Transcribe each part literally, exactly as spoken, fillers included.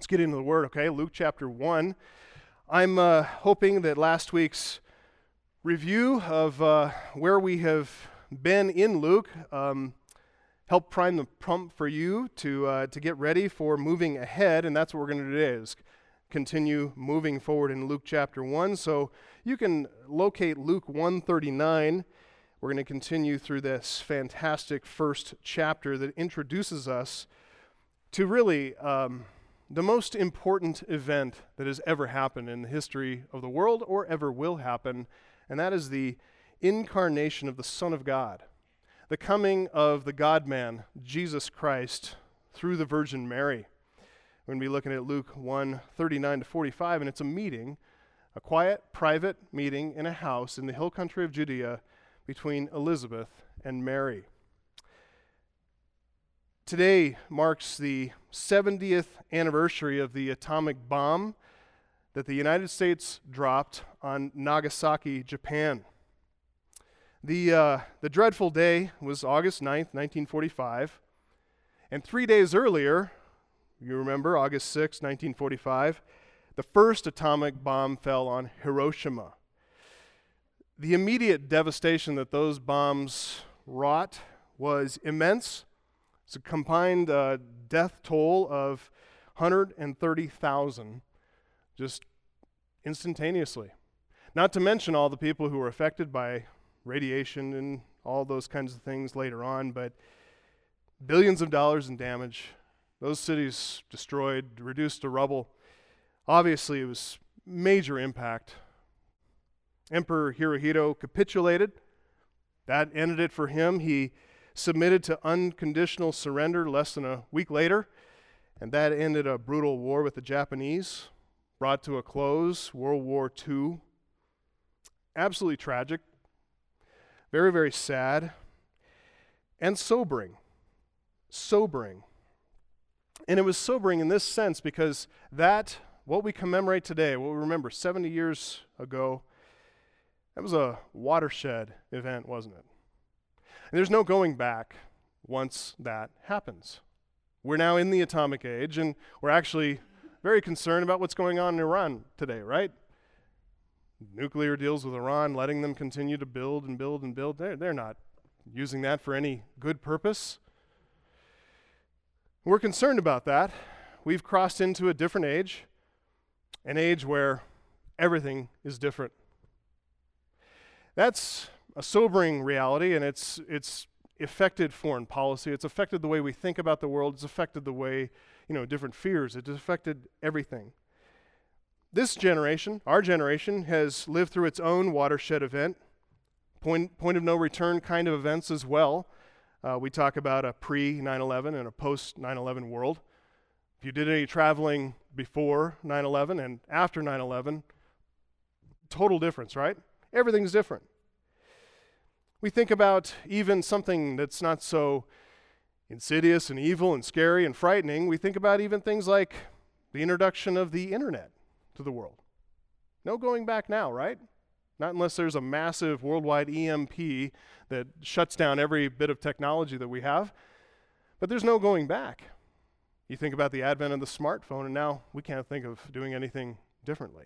Let's get into the Word, okay? Luke chapter one. I'm uh, hoping that last week's review of uh, where we have been in Luke um, helped prime the pump for you to uh, to get ready for moving ahead, and that's what we're going to do today, is continue moving forward in Luke chapter one. So you can locate Luke one thirty-nine. We're going to continue through this fantastic first chapter that introduces us to really um, the most important event that has ever happened in the history of the world or ever will happen, and that is the incarnation of the Son of God, the coming of the God-man, Jesus Christ, through the Virgin Mary. We're going to be looking at Luke one thirty-nine to forty-five, and it's a meeting, a quiet, private meeting in a house in the hill country of Judea between Elizabeth and Mary. Today marks the seventieth anniversary of the atomic bomb that the United States dropped on Nagasaki, Japan. The, uh, the dreadful day was August ninth, nineteen forty-five, and three days earlier, you remember, August sixth, nineteen forty-five, the first atomic bomb fell on Hiroshima. The immediate devastation that those bombs wrought was immense. It's a combined uh, death toll of one hundred thirty thousand, just instantaneously. Not to mention all the people who were affected by radiation and all those kinds of things later on, but billions of dollars in damage. Those cities destroyed, reduced to rubble. Obviously, it was major impact. Emperor Hirohito capitulated. That ended it for him. He submitted to unconditional surrender less than a week later, and that ended a brutal war with the Japanese, brought to a close, World War Two. Absolutely tragic, very, very sad, and sobering. Sobering. And it was sobering in this sense because that, what we commemorate today, what we remember seventy years ago, that was a watershed event, wasn't it? And there's no going back once that happens. We're now in the atomic age, and we're actually very concerned about what's going on in Iran today, right? Nuclear deals with Iran, letting them continue to build and build and build. They're, they're not using that for any good purpose. We're concerned about that. We've crossed into a different age, an age where everything is different. That's a sobering reality, and it's it's affected foreign policy. It's affected the way we think about the world. It's affected the way, you know, different fears. It's affected everything. This generation, our generation, has lived through its own watershed event, point, point of no return kind of events as well. Uh, we talk about a pre nine eleven and a post nine eleven world. If you did any traveling before nine eleven and after nine eleven, total difference, right? Everything's different. We think about even something that's not so insidious and evil and scary and frightening. We think about even things like the introduction of the internet to the world. No going back now, right? Not unless there's a massive worldwide E M P that shuts down every bit of technology that we have. But there's no going back. You think about the advent of the smartphone, and now we can't think of doing anything differently.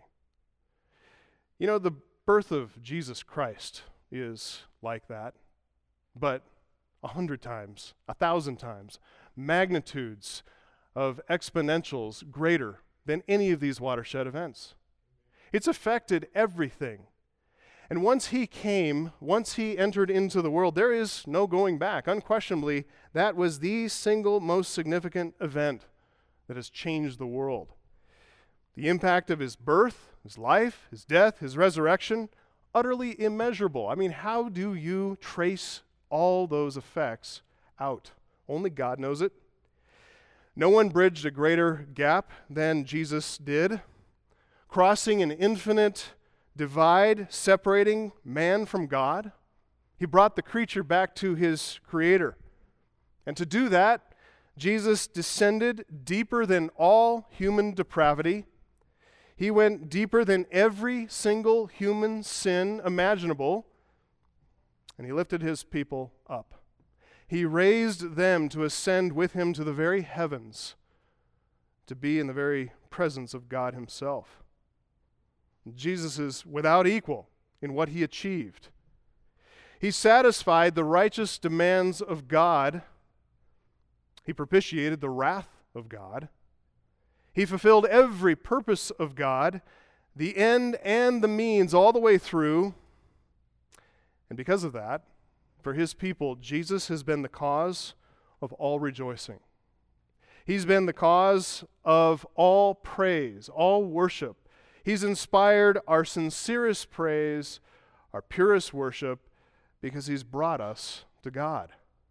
You know, the birth of Jesus Christ is like that, but a hundred times, a thousand times, magnitudes of exponentials greater than any of these watershed events. It's affected everything. And once he came, once he entered into the world, there is no going back. Unquestionably, that was the single most significant event that has changed the world. The impact of his birth, his life, his death, his resurrection, utterly immeasurable. I mean, how do you trace all those effects out? Only God knows it. No one bridged a greater gap than Jesus did, crossing an infinite divide, separating man from God. He brought the creature back to his creator. And to do that, Jesus descended deeper than all human depravity. He went deeper than every single human sin imaginable, and he lifted his people up. He raised them to ascend with him to the very heavens, to be in the very presence of God himself. Jesus is without equal in what he achieved. He satisfied the righteous demands of God. He propitiated the wrath of God. He fulfilled every purpose of God, the end and the means all the way through. And because of that, for his people, Jesus has been the cause of all rejoicing. He's been the cause of all praise, all worship. He's inspired our sincerest praise, our purest worship, because he's brought us to God.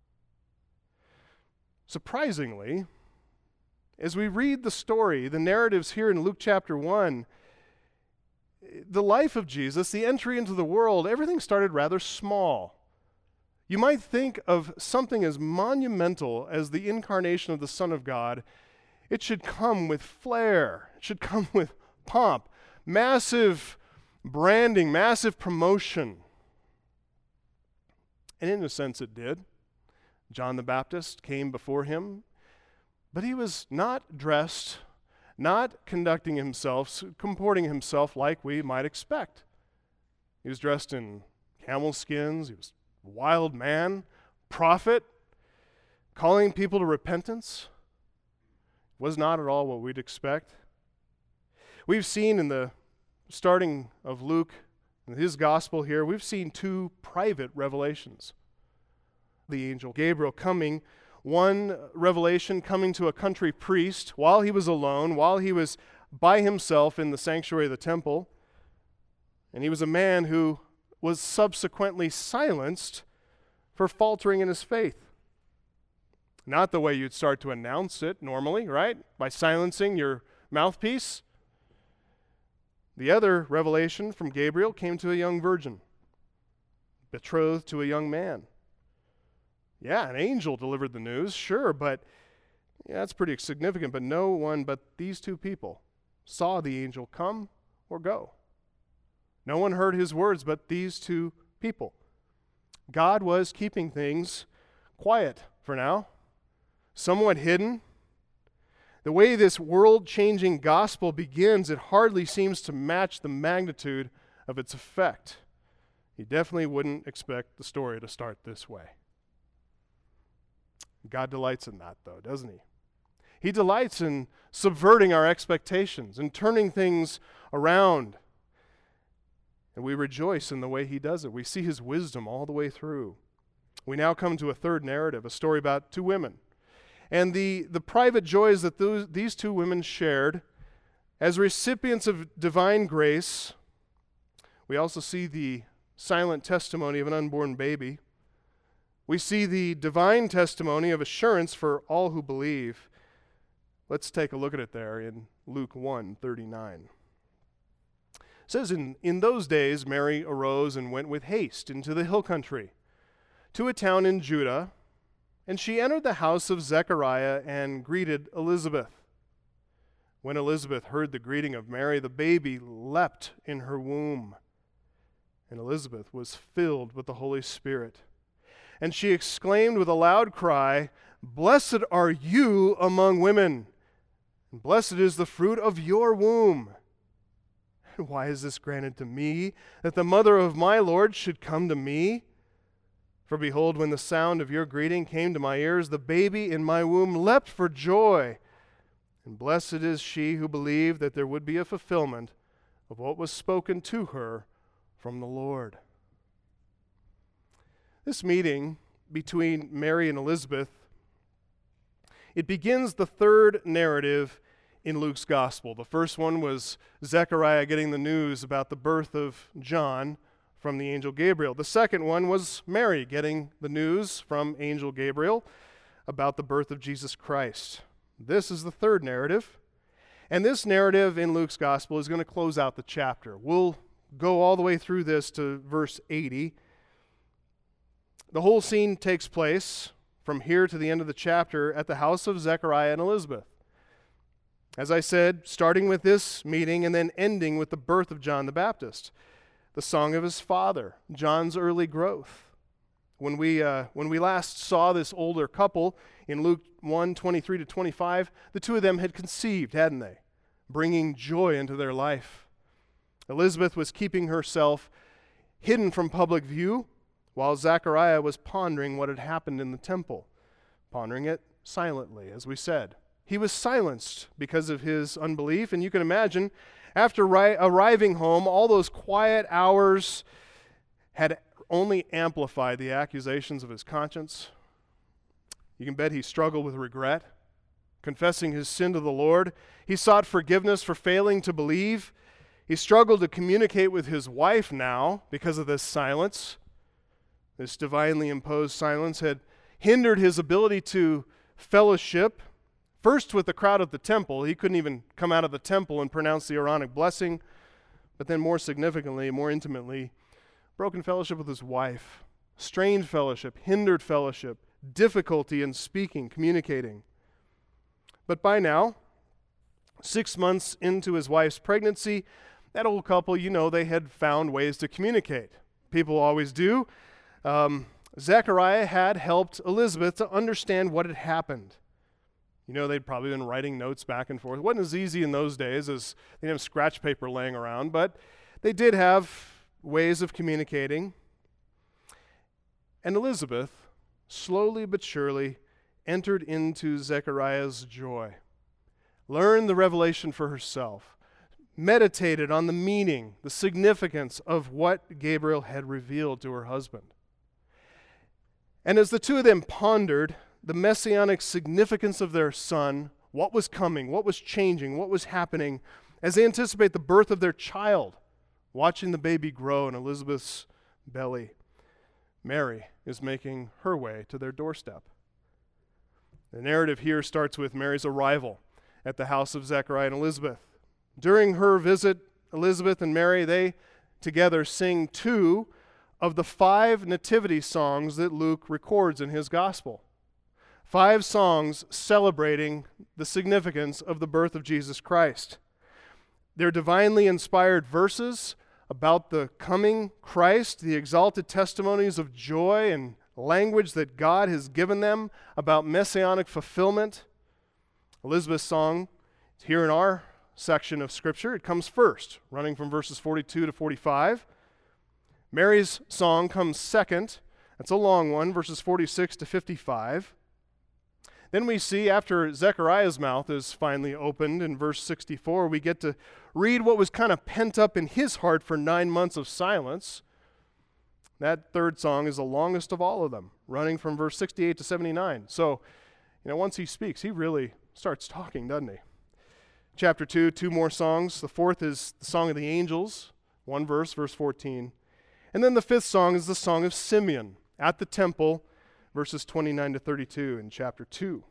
Surprisingly, as we read the story, the narratives here in Luke chapter one, the life of Jesus, the entry into the world, everything started rather small. You might think of something as monumental as the incarnation of the Son of God. It should come with flair. It should come with pomp, massive branding, massive promotion. And in a sense it did. John the Baptist came before him, but he was not dressed, not conducting himself, comporting himself like we might expect. He was dressed in camel skins. He was a wild man, prophet, calling people to repentance. Was not at all what we'd expect. We've seen in the starting of Luke, in his gospel here, we've seen two private revelations. The angel Gabriel coming, one revelation coming to a country priest while he was alone, while he was by himself in the sanctuary of the temple. And he was a man who was subsequently silenced for faltering in his faith. Not the way you'd start to announce it normally, right? By silencing your mouthpiece. The other revelation from Gabriel came to a young virgin, betrothed to a young man. Yeah, an angel delivered the news, sure, but yeah, that's pretty significant. But no one but these two people saw the angel come or go. No one heard his words but these two people. God was keeping things quiet for now, somewhat hidden. The way this world-changing gospel begins, it hardly seems to match the magnitude of its effect. You definitely wouldn't expect the story to start this way. God delights in that, though, doesn't he? He delights in subverting our expectations and turning things around. And we rejoice in the way he does it. We see his wisdom all the way through. We now come to a third narrative, a story about two women. And the, the private joys that those, these two women shared as recipients of divine grace. We also see the silent testimony of an unborn baby. We see the divine testimony of assurance for all who believe. Let's take a look at it there in Luke one thirty-nine. It says, in, in those days Mary arose and went with haste into the hill country, to a town in Judah, and she entered the house of Zechariah and greeted Elizabeth. When Elizabeth heard the greeting of Mary, the baby leapt in her womb, and Elizabeth was filled with the Holy Spirit. And she exclaimed with a loud cry, "Blessed are you among women, and blessed is the fruit of your womb. And why is this granted to me, that the mother of my Lord should come to me? For behold, when the sound of your greeting came to my ears, the baby in my womb leapt for joy. And blessed is she who believed that there would be a fulfillment of what was spoken to her from the Lord." This meeting between Mary and Elizabeth, it begins the third narrative in Luke's gospel. The first one was Zechariah getting the news about the birth of John from the angel Gabriel. The second one was Mary getting the news from angel Gabriel about the birth of Jesus Christ. This is the third narrative. And this narrative in Luke's gospel is going to close out the chapter. We'll go all the way through this to verse eighty. The whole scene takes place from here to the end of the chapter at the house of Zechariah and Elizabeth. As I said, starting with this meeting and then ending with the birth of John the Baptist, the song of his father, John's early growth. When we, uh, when we last saw this older couple in Luke one, twenty-three to twenty-five, the two of them had conceived, hadn't they? Bringing joy into their life. Elizabeth was keeping herself hidden from public view, while Zechariah was pondering what had happened in the temple, pondering it silently, as we said. He was silenced because of his unbelief, and you can imagine, after ri- arriving home, all those quiet hours had only amplified the accusations of his conscience. You can bet he struggled with regret, confessing his sin to the Lord. He sought forgiveness for failing to believe. He struggled to communicate with his wife now because of this silence. This divinely imposed silence had hindered his ability to fellowship, first with the crowd at the temple. He couldn't even come out of the temple and pronounce the Aaronic blessing, but then more significantly, more intimately, broken fellowship with his wife, strained fellowship, hindered fellowship, difficulty in speaking, communicating. But by now, six months into his wife's pregnancy, that old couple, you know, they had found ways to communicate. People always do. Um, Zechariah had helped Elizabeth to understand what had happened. You know, they'd probably been writing notes back and forth. It wasn't as easy in those days as they didn't have scratch paper laying around, but they did have ways of communicating. And Elizabeth, slowly but surely, entered into Zechariah's joy, learned the revelation for herself, meditated on the meaning, the significance of what Gabriel had revealed to her husband. And as the two of them pondered the messianic significance of their son, what was coming, what was changing, what was happening, as they anticipate the birth of their child, watching the baby grow in Elizabeth's belly, Mary is making her way to their doorstep. The narrative here starts with Mary's arrival at the house of Zechariah and Elizabeth. During her visit, Elizabeth and Mary, they together sing two of the five nativity songs that Luke records in his gospel. Five songs celebrating the significance of the birth of Jesus Christ. They're divinely inspired verses about the coming Christ, the exalted testimonies of joy and language that God has given them about messianic fulfillment. Elizabeth's song is here in our section of Scripture. It comes first, running from verses forty-two to forty-five. Mary's song comes second. That's a long one, verses forty-six to fifty-five. Then we see, after Zechariah's mouth is finally opened in verse sixty-four, we get to read what was kind of pent up in his heart for nine months of silence. That third song is the longest of all of them, running from verse sixty-eight to seventy-nine. So, you know, once he speaks, he really starts talking, doesn't he? Chapter two, two more songs. The fourth is the Song of the Angels, one verse, verse fourteen. And then the fifth song is the Song of Simeon at the temple, verses twenty-nine to thirty-two in chapter two.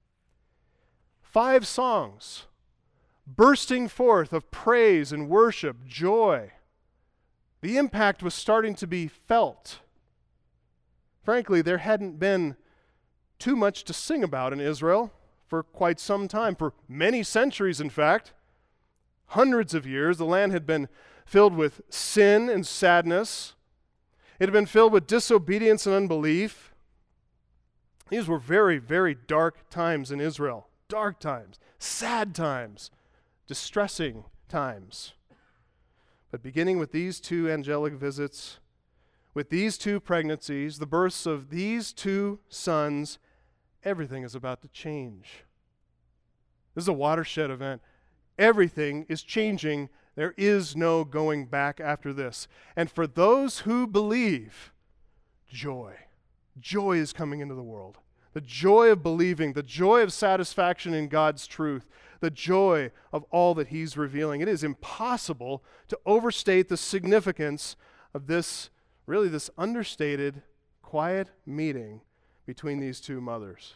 Five songs bursting forth of praise and worship, joy. The impact was starting to be felt. Frankly, there hadn't been too much to sing about in Israel for quite some time, for many centuries, in fact. Hundreds of years, the land had been filled with sin and sadness. It had been filled with disobedience and unbelief. These were very, very dark times in Israel. Dark times, sad times, distressing times. But beginning with these two angelic visits, with these two pregnancies, the births of these two sons, everything is about to change. This is a watershed event. Everything is changing. There is no going back after this. And for those who believe, joy. Joy is coming into the world. The joy of believing, the joy of satisfaction in God's truth, the joy of all that He's revealing. It is impossible to overstate the significance of this, really this understated, quiet meeting between these two mothers.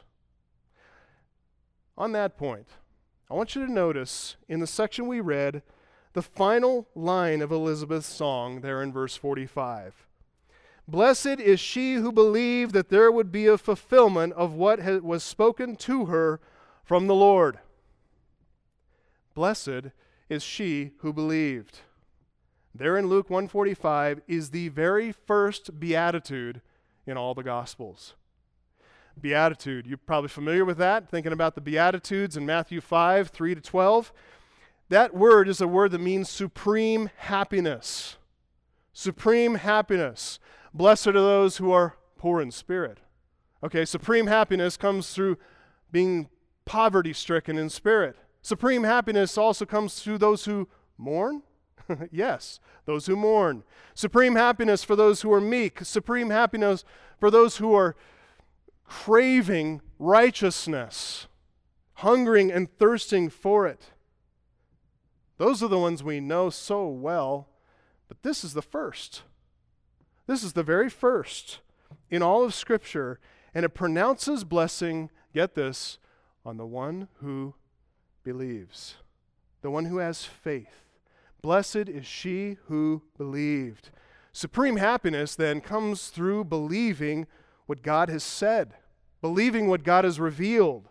On that point, I want you to notice in the section we read, the final line of Elizabeth's song there in verse forty-five. Blessed is she who believed that there would be a fulfillment of what was spoken to her from the Lord. Blessed is she who believed. There in Luke one forty-five is the very first beatitude in all the Gospels. Beatitude, you're probably familiar with that, thinking about the Beatitudes in Matthew five, three to twelve. That word is a word that means supreme happiness. Supreme happiness. Blessed are those who are poor in spirit. Okay, supreme happiness comes through being poverty-stricken in spirit. Supreme happiness also comes through those who mourn. Yes, those who mourn. Supreme happiness for those who are meek. Supreme happiness for those who are craving righteousness, hungering and thirsting for it. Those are the ones we know so well, but this is the first. This is the very first in all of Scripture, and it pronounces blessing, get this, on the one who believes, the one who has faith. Blessed is she who believed. Supreme happiness then comes through believing what God has said, believing what God has revealed.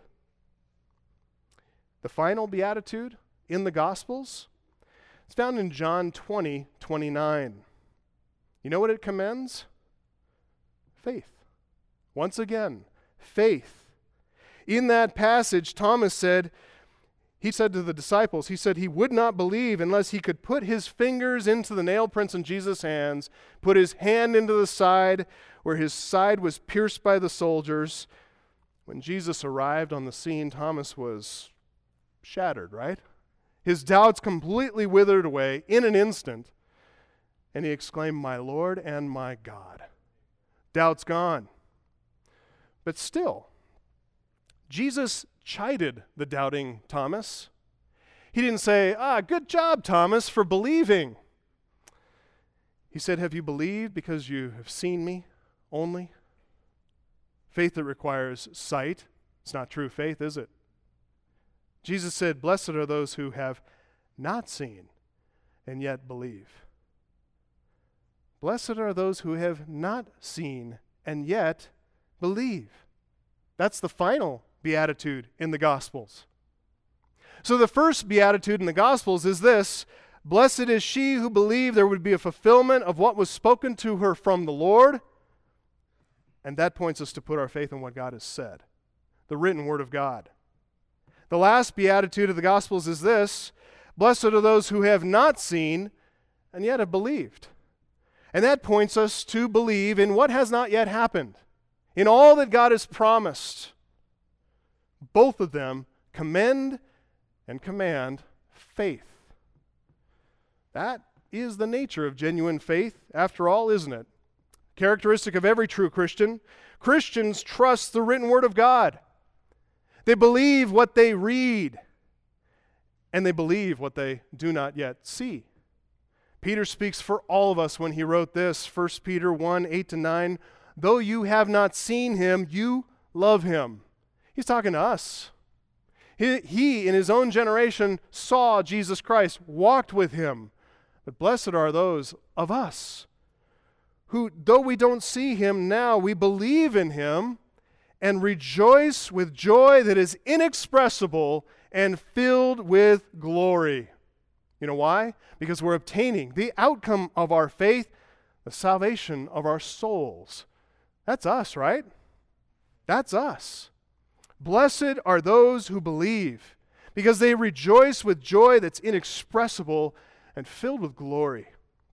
The final beatitude in the Gospels, it's found in John twenty, twenty-nine. You know what it commends? Faith. Once again, faith. In that passage, Thomas said, he said to the disciples, he said he would not believe unless he could put his fingers into the nail prints in Jesus' hands, put his hand into the side where his side was pierced by the soldiers. When Jesus arrived on the scene, Thomas was shattered, right? His doubts completely withered away in an instant, and he exclaimed, "My Lord and my God." Doubt's gone. But still, Jesus chided the doubting Thomas. He didn't say, ah, good job, Thomas, for believing. He said, have you believed because you have seen me only? Faith that requires sight. It's not true faith, is it? Jesus said, blessed are those who have not seen and yet believe. Blessed are those who have not seen and yet believe. That's the final beatitude in the Gospels. So the first beatitude in the Gospels is this: blessed is she who believed there would be a fulfillment of what was spoken to her from the Lord. And that points us to put our faith in what God has said, the written word of God. The last beatitude of the Gospels is this: blessed are those who have not seen and yet have believed. And that points us to believe in what has not yet happened, in all that God has promised. Both of them commend and command faith. That is the nature of genuine faith, after all, isn't it? Characteristic of every true Christian. Christians trust the written word of God. They believe what they read, and they believe what they do not yet see. Peter speaks for all of us when he wrote this, First Peter one, eight to nine, though you have not seen him, you love him. He's talking to us. He, he, in his own generation, saw Jesus Christ, walked with him. But blessed are those of us who, though we don't see him now, we believe in him and rejoice with joy that is inexpressible and filled with glory. You know why? Because we're obtaining the outcome of our faith, the salvation of our souls. That's us, right? That's us. Blessed are those who believe, because they rejoice with joy that's inexpressible and filled with glory.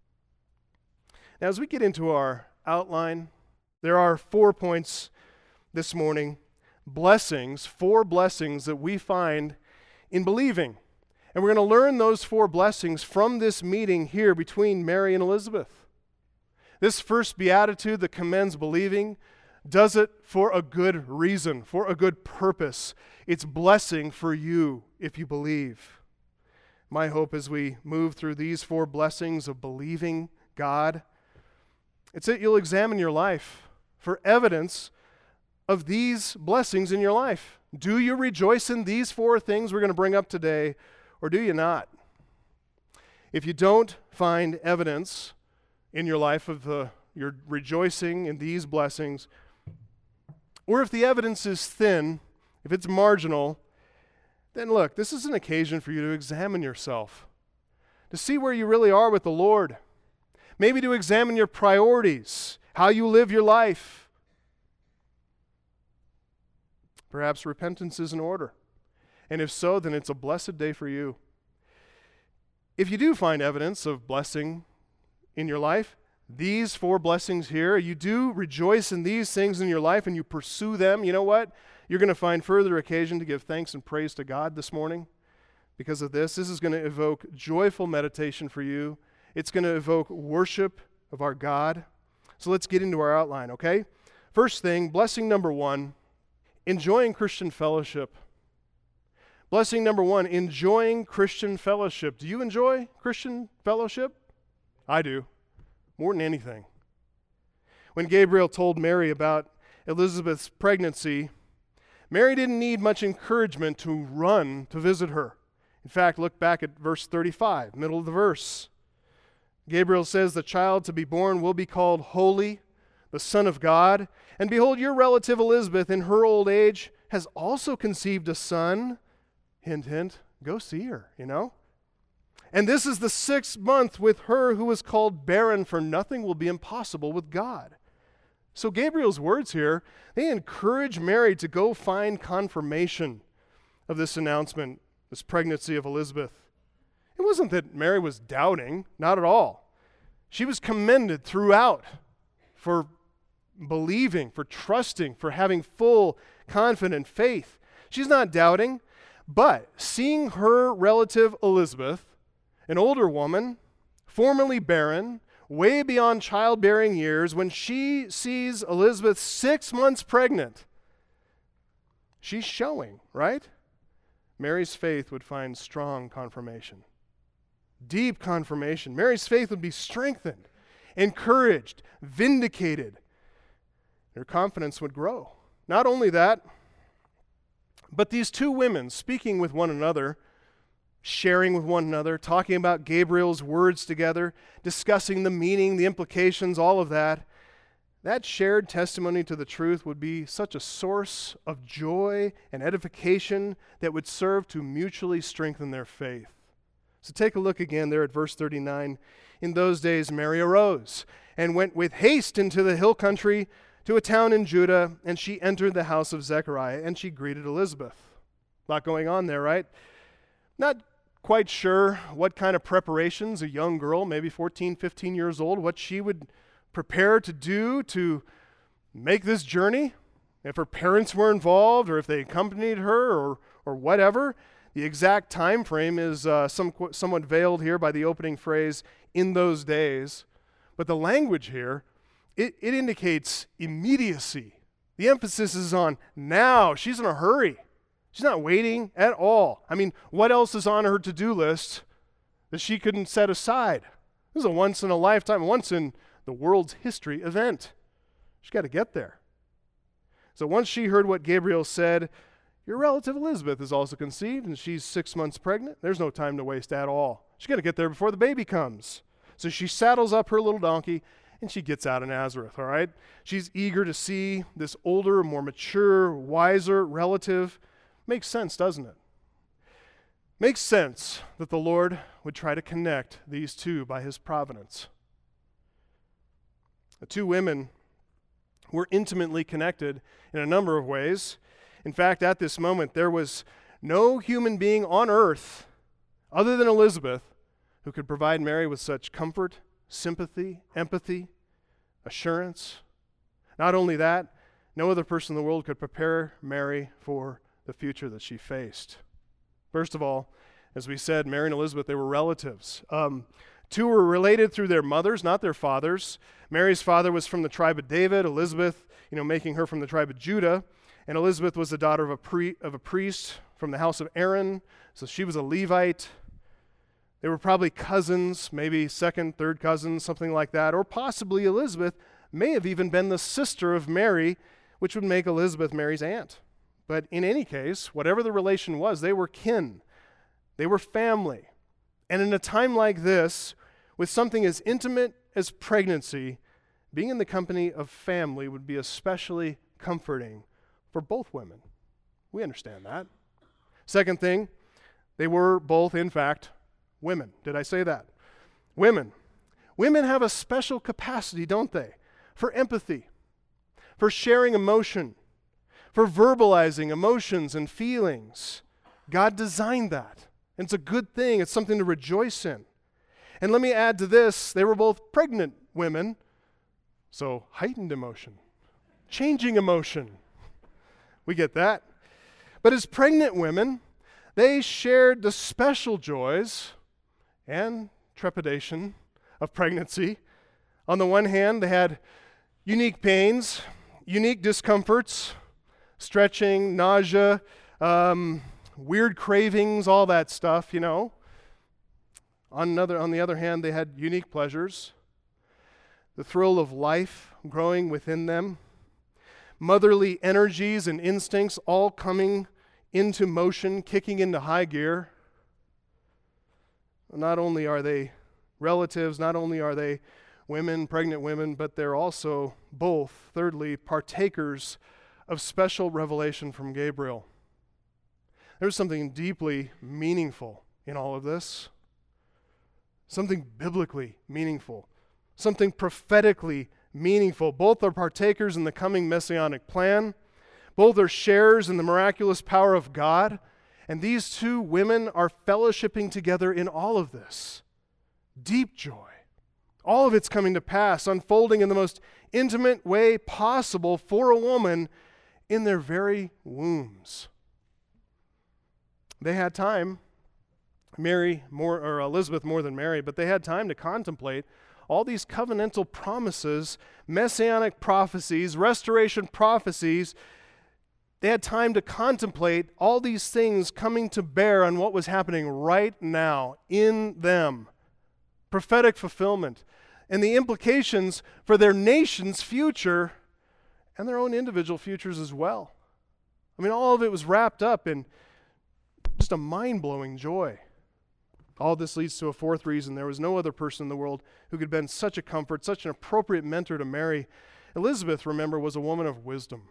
Now, as we get into our outline, there are four points this morning, blessings, four blessings that we find in believing. And we're going to learn those four blessings from this meeting here between Mary and Elizabeth. This first beatitude that commends believing does it for a good reason, for a good purpose. It's blessing for you if you believe. My hope as we move through these four blessings of believing God, it's that you'll examine your life for evidence of these blessings in your life. Do you rejoice in these four things we're going to bring up today, or do you not? If you don't find evidence in your life of the, your rejoicing in these blessings, or if the evidence is thin, if it's marginal, then look, this is an occasion for you to examine yourself, to see where you really are with the Lord. Maybe to examine your priorities, how you live your life, Perhaps repentance is in order. And if so, then it's a blessed day for you. If you do find evidence of blessing in your life, these four blessings here, you do rejoice in these things in your life and you pursue them, you know what? You're going to find further occasion to give thanks and praise to God this morning because of this. This is going to evoke joyful meditation for you. It's going to evoke worship of our God. So let's get into our outline, okay? First thing, blessing number one, enjoying Christian fellowship. Blessing number one, enjoying Christian fellowship. Do you enjoy Christian fellowship? I do, more than anything. When Gabriel told Mary about Elizabeth's pregnancy, Mary didn't need much encouragement to run to visit her. In fact, look back at verse thirty-five, middle of the verse. Gabriel says, the child to be born will be called Holy, the Son of God. And behold, your relative Elizabeth in her old age has also conceived a son. Hint, hint, go see her, you know. And this is the sixth month with her who was called barren, for nothing will be impossible with God. So Gabriel's words here, they encourage Mary to go find confirmation of this announcement, this pregnancy of Elizabeth. It wasn't that Mary was doubting, not at all. She was commended throughout for believing, for trusting, for having full, confident faith. She's not doubting, but seeing her relative Elizabeth, an older woman, formerly barren, way beyond childbearing years, when she sees Elizabeth six months pregnant, she's showing, right? Mary's faith would find strong confirmation. Deep confirmation. Mary's faith would be strengthened, encouraged, vindicated. Her confidence would grow. Not only that, but these two women speaking with one another, sharing with one another, talking about Gabriel's words together, discussing the meaning, the implications, all of that, that shared testimony to the truth would be such a source of joy and edification that would serve to mutually strengthen their faith. So take a look again there at verse thirty-nine. In those days Mary arose and went with haste into the hill country to a town in Judah, and she entered the house of Zechariah, and she greeted Elizabeth. A lot going on there, right? Not quite sure what kind of preparations a young girl, maybe fourteen, fifteen years old, what she would prepare to do to make this journey, if her parents were involved or if they accompanied her or or whatever. The exact time frame is uh, some, somewhat veiled here by the opening phrase, in those days. But the language here, it, it indicates immediacy. The emphasis is on now. She's in a hurry. She's not waiting at all. I mean, what else is on her to-do list that she couldn't set aside? This is a once-in-a-lifetime, once-in-the-world's history event. She's got to get there. So once she heard what Gabriel said, your relative Elizabeth is also conceived, and she's six months pregnant. There's no time to waste at all. She's got to get there before the baby comes. So she saddles up her little donkey, and she gets out of Nazareth, all right? She's eager to see this older, more mature, wiser relative. Makes sense, doesn't it? Makes sense that the Lord would try to connect these two by his providence. The two women were intimately connected in a number of ways. In fact, at this moment, there was no human being on earth other than Elizabeth who could provide Mary with such comfort, sympathy, empathy, assurance. Not only that, no other person in the world could prepare Mary for the future that she faced. First of all, as we said, Mary and Elizabeth, they were relatives. Um, two were related through their mothers, not their fathers. Mary's father was from the tribe of David, Elizabeth, you know, making her from the tribe of Judah. And Elizabeth was the daughter of a, pre- of a priest from the house of Aaron, so she was a Levite. They were probably cousins, maybe second, third cousins, something like that. Or possibly Elizabeth may have even been the sister of Mary, which would make Elizabeth Mary's aunt. But in any case, whatever the relation was, they were kin. They were family. And in a time like this, with something as intimate as pregnancy, being in the company of family would be especially comforting for both women. We understand that. Second thing, they were both, in fact, women. Did I say that? Women. Women have a special capacity, don't they? For empathy, for sharing emotion, for verbalizing emotions and feelings. God designed that. And it's a good thing. It's something to rejoice in. And let me add to this, they were both pregnant women, so heightened emotion, changing emotion. We get that. But as pregnant women, they shared the special joys and trepidation of pregnancy. On the one hand, they had unique pains, unique discomforts, stretching, nausea, um, weird cravings, all that stuff, you know. On, another, on the other hand, they had unique pleasures, the thrill of life growing within them, motherly energies and instincts all coming into motion, kicking into high gear. Not only are they relatives, not only are they women, pregnant women, but they're also both, thirdly, partakers of special revelation from Gabriel. There's something deeply meaningful in all of this, something biblically meaningful, something prophetically meaningful. Both are partakers in the coming messianic plan. Both are sharers in the miraculous power of God. And these two women are fellowshipping together in all of this. Deep joy. All of it's coming to pass, unfolding in the most intimate way possible for a woman in their very wombs. They had time, Mary more, or Elizabeth more than Mary, but they had time to contemplate all these covenantal promises, messianic prophecies, restoration prophecies. They had time to contemplate all these things coming to bear on what was happening right now in them. Prophetic fulfillment and the implications for their nation's future and their own individual futures as well. I mean, all of it was wrapped up in just a mind-blowing joy. All this leads to a fourth reason. There was no other person in the world who could have been such a comfort, such an appropriate mentor to Mary. Elizabeth, remember, was a woman of wisdom.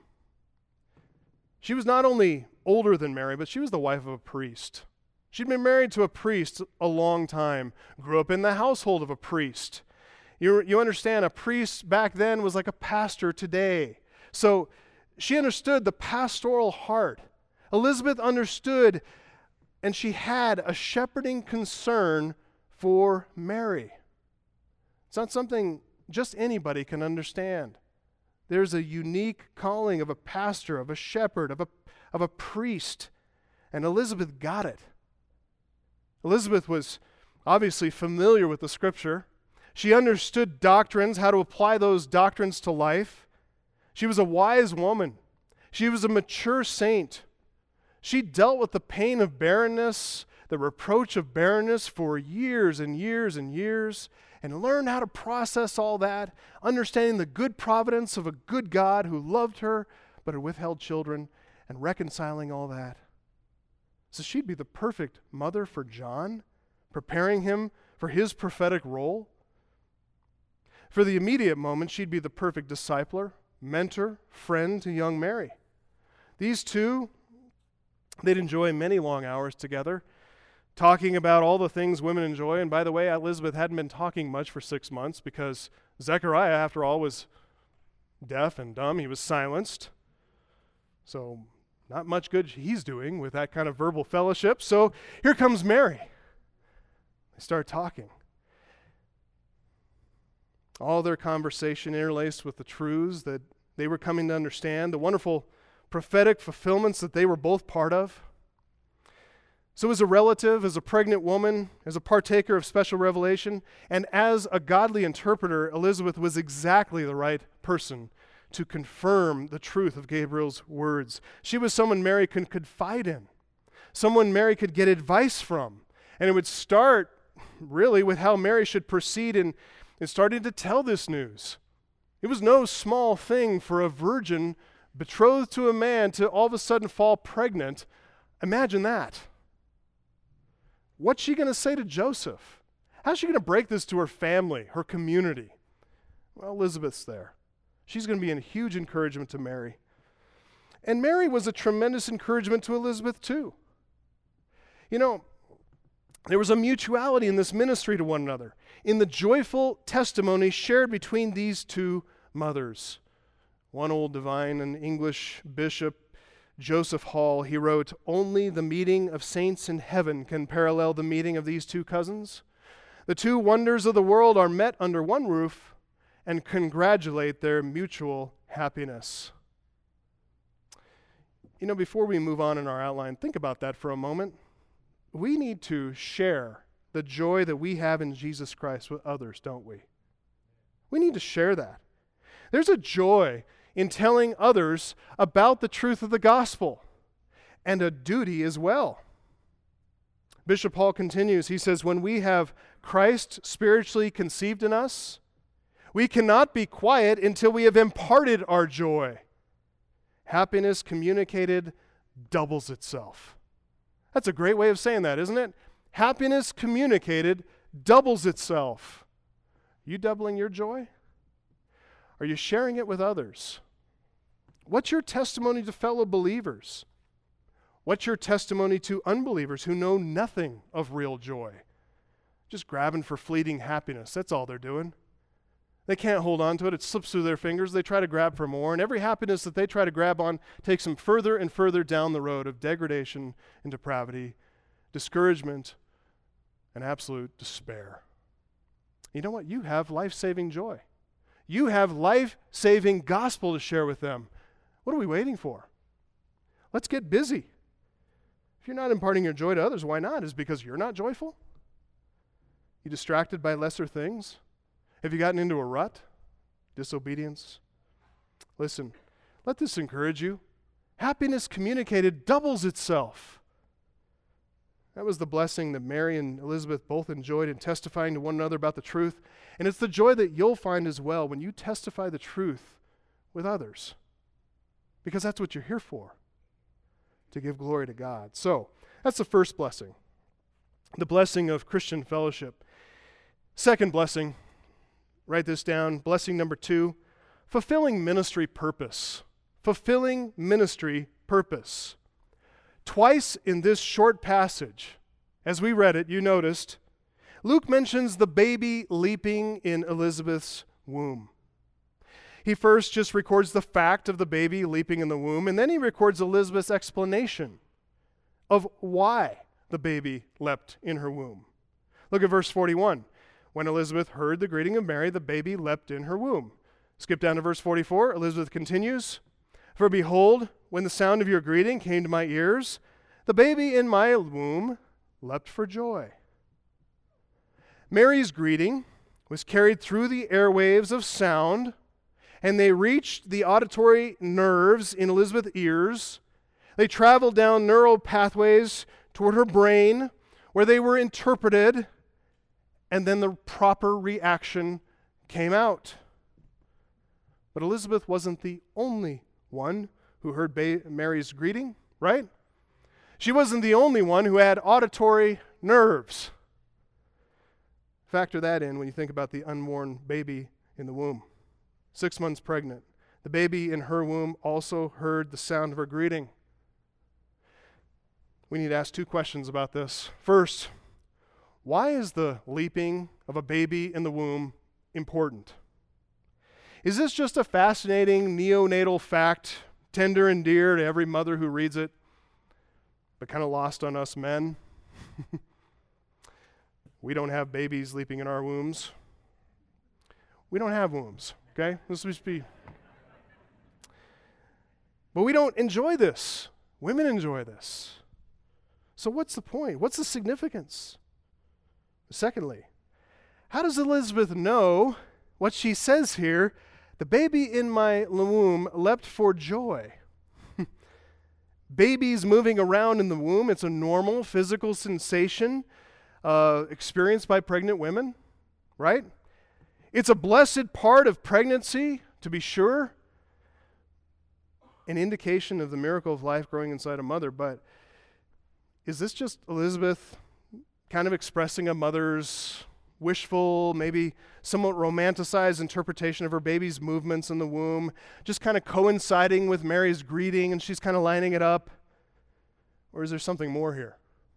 She was not only older than Mary, but she was the wife of a priest. She'd been married to a priest a long time, grew up in the household of a priest. You, you understand, a priest back then was like a pastor today. So she understood the pastoral heart. Elizabeth understood, and she had a shepherding concern for Mary. It's not something just anybody can understand. There's a unique calling of a pastor, of a shepherd, of a, of a priest, and Elizabeth got it. Elizabeth was obviously familiar with the Scripture. She understood doctrines, how to apply those doctrines to life. She was a wise woman. She was a mature saint. She dealt with the pain of barrenness, the reproach of barrenness for years and years and years, and learned how to process all that, understanding the good providence of a good God who loved her but had withheld children, and reconciling all that. So she'd be the perfect mother for John, preparing him for his prophetic role. For the immediate moment, she'd be the perfect discipler, mentor, friend to young Mary. These two, they'd enjoy many long hours together, talking about all the things women enjoy. And by the way, Elizabeth hadn't been talking much for six months because Zechariah, after all, was deaf and dumb. He was silenced. So not much good he's doing with that kind of verbal fellowship. So here comes Mary. They start talking. All their conversation interlaced with the truths that they were coming to understand, the wonderful prophetic fulfillments that they were both part of. So as a relative, as a pregnant woman, as a partaker of special revelation, and as a godly interpreter, Elizabeth was exactly the right person to confirm the truth of Gabriel's words. She was someone Mary could confide in, someone Mary could get advice from. And it would start really with how Mary should proceed in, in starting to tell this news. It was no small thing for a virgin betrothed to a man to all of a sudden fall pregnant. Imagine that. What's she going to say to Joseph? How's she going to break this to her family, her community? Well, Elizabeth's there. She's going to be a huge encouragement to Mary. And Mary was a tremendous encouragement to Elizabeth too. You know, there was a mutuality in this ministry to one another, in the joyful testimony shared between these two mothers. One old divine, an English bishop, Joseph Hall, he wrote, "Only the meeting of saints in heaven can parallel the meeting of these two cousins. The two wonders of the world are met under one roof and congratulate their mutual happiness." You know, before we move on in our outline, think about that for a moment. We need to share the joy that we have in Jesus Christ with others, don't we? We need to share that. There's a joy in telling others about the truth of the gospel, and a duty as well. Bishop Hall continues, he says, "When we have Christ spiritually conceived in us, we cannot be quiet until we have imparted our joy. Happiness communicated doubles itself." That's a great way of saying that, isn't it? Happiness communicated doubles itself. Are you doubling your joy? Are you sharing it with others? What's your testimony to fellow believers? What's your testimony to unbelievers who know nothing of real joy? Just grabbing for fleeting happiness. That's all they're doing. They can't hold on to it. It slips through their fingers. They try to grab for more. And every happiness that they try to grab on takes them further and further down the road of degradation and depravity, discouragement, and absolute despair. You know what? You have life-saving joy. You have life-saving gospel to share with them. What are we waiting for? Let's get busy. If you're not imparting your joy to others, why not? Is it because you're not joyful? You distracted by lesser things? Have you gotten into a rut? Disobedience? Listen, let this encourage you. Happiness communicated doubles itself. That was the blessing that Mary and Elizabeth both enjoyed in testifying to one another about the truth. And it's the joy that you'll find as well when you testify the truth with others. Because that's what you're here for, to give glory to God. So, that's the first blessing, the blessing of Christian fellowship. Second blessing, write this down, blessing number two, fulfilling ministry purpose. Fulfilling ministry purpose. Twice in this short passage, as we read it, you noticed, Luke mentions the baby leaping in Elizabeth's womb. He first just records the fact of the baby leaping in the womb, and then he records Elizabeth's explanation of why the baby leapt in her womb. Look at verse forty-one. When Elizabeth heard the greeting of Mary, the baby leapt in her womb. Skip down to verse forty-four. Elizabeth continues, "For behold, when the sound of your greeting came to my ears, the baby in my womb leapt for joy." Mary's greeting was carried through the airwaves of sound, and they reached the auditory nerves in Elizabeth's ears. They traveled down neural pathways toward her brain, where they were interpreted, and then the proper reaction came out. But Elizabeth wasn't the only one who heard ba- Mary's greeting, right? She wasn't the only one who had auditory nerves. Factor that in when you think about the unborn baby in the womb. Six months pregnant. The baby in her womb also heard the sound of her greeting. We need to ask two questions about this. First, why is the leaping of a baby in the womb important? Is this just a fascinating neonatal fact, tender and dear to every mother who reads it, but kind of lost on us men? We don't have babies leaping in our wombs. We don't have wombs, okay? Let's just be. But we don't enjoy this. Women enjoy this. So what's the point? What's the significance? Secondly, how does Elizabeth know what she says here? The baby in my womb leapt for joy. Babies moving around in the womb, it's a normal physical sensation uh, experienced by pregnant women, right? It's a blessed part of pregnancy, to be sure. An indication of the miracle of life growing inside a mother, but is this just Elizabeth kind of expressing a mother's wishful, maybe somewhat romanticized interpretation of her baby's movements in the womb, just kind of coinciding with Mary's greeting and she's kind of lining it up? Or is there something more here?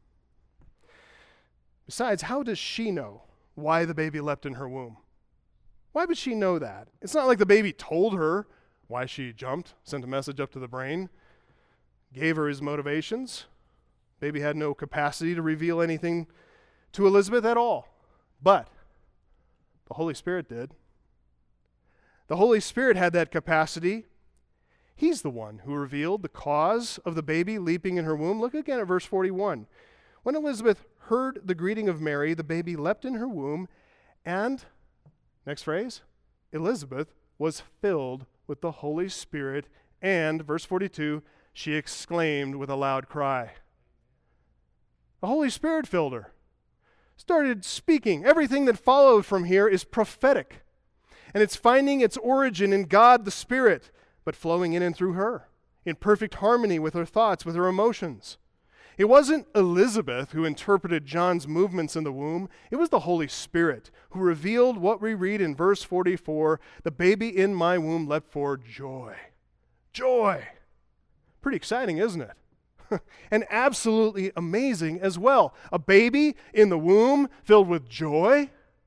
Besides, how does she know why the baby leapt in her womb? Why would she know that? It's not like the baby told her why she jumped, sent a message up to the brain. gave her his motivations. Baby had no capacity to reveal anything to Elizabeth at all. But the Holy Spirit did. The Holy Spirit had that capacity. He's the one who revealed the cause of the baby leaping in her womb. Look again at verse forty-one. When Elizabeth heard the greeting of Mary, the baby leapt in her womb, and, next phrase, Elizabeth was filled with the Holy Spirit, and, verse forty-two, she exclaimed with a loud cry. The Holy Spirit filled her. Started speaking. Everything that followed from here is prophetic. And it's finding its origin in God the Spirit, but flowing in and through her, in perfect harmony with her thoughts, with her emotions. It wasn't Elizabeth who interpreted John's movements in the womb. It was the Holy Spirit who revealed what we read in verse forty-four, the baby in my womb leapt for joy. Joy. Pretty exciting, isn't it? And absolutely amazing as well. A baby in the womb filled with joy.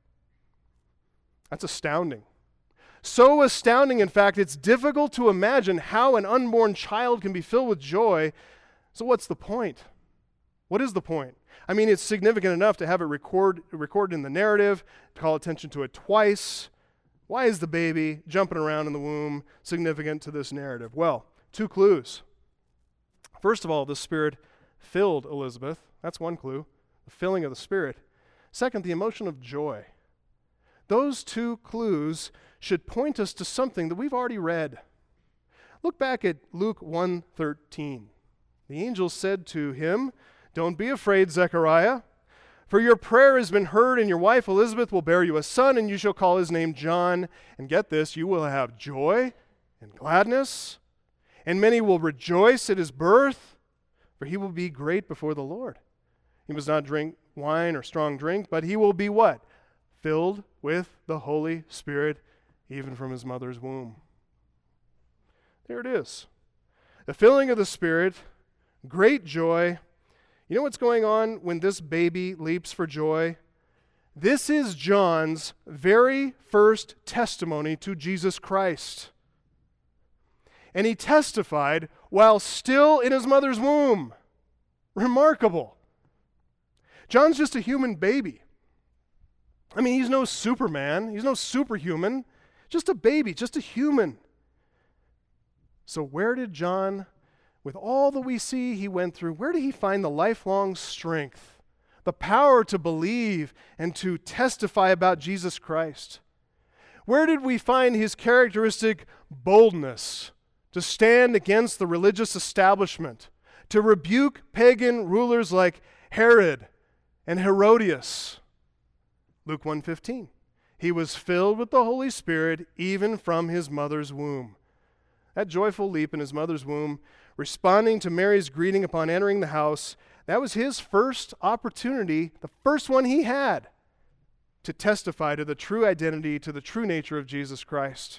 That's astounding. So astounding, in fact, it's difficult to imagine how an unborn child can be filled with joy. So what's the point? What is the point? I mean, it's significant enough to have it record, recorded in the narrative, to call attention to it twice. Why is the baby jumping around in the womb significant to this narrative? Well, two clues. First of all, the Spirit filled Elizabeth. That's one clue, the filling of the Spirit. Second, the emotion of joy. Those two clues should point us to something that we've already read. Look back at Luke one thirteen. The angel said to him, "Don't be afraid, Zechariah, for your prayer has been heard, and your wife Elizabeth will bear you a son, and you shall call his name John. And get this, you will have joy and gladness, and many will rejoice at his birth, for he will be great before the Lord. He must not drink wine or strong drink, but he will be" what? Filled with the Holy Spirit, even from his mother's womb. There it is. The filling of the Spirit, great joy. You know what's going on when this baby leaps for joy? This is John's very first testimony to Jesus Christ. And he testified while still in his mother's womb. Remarkable. John's just a human baby. I mean, he's no Superman. He's no superhuman. Just a baby, just a human. So where did John, with all that we see he went through, where did he find the lifelong strength, the power to believe and to testify about Jesus Christ? Where did we find his characteristic boldness to stand against the religious establishment, to rebuke pagan rulers like Herod and Herodias? Luke one fifteen. He was filled with the Holy Spirit even from his mother's womb. That joyful leap in his mother's womb, responding to Mary's greeting upon entering the house, that was his first opportunity, the first one he had, to testify to the true identity, to the true nature of Jesus Christ.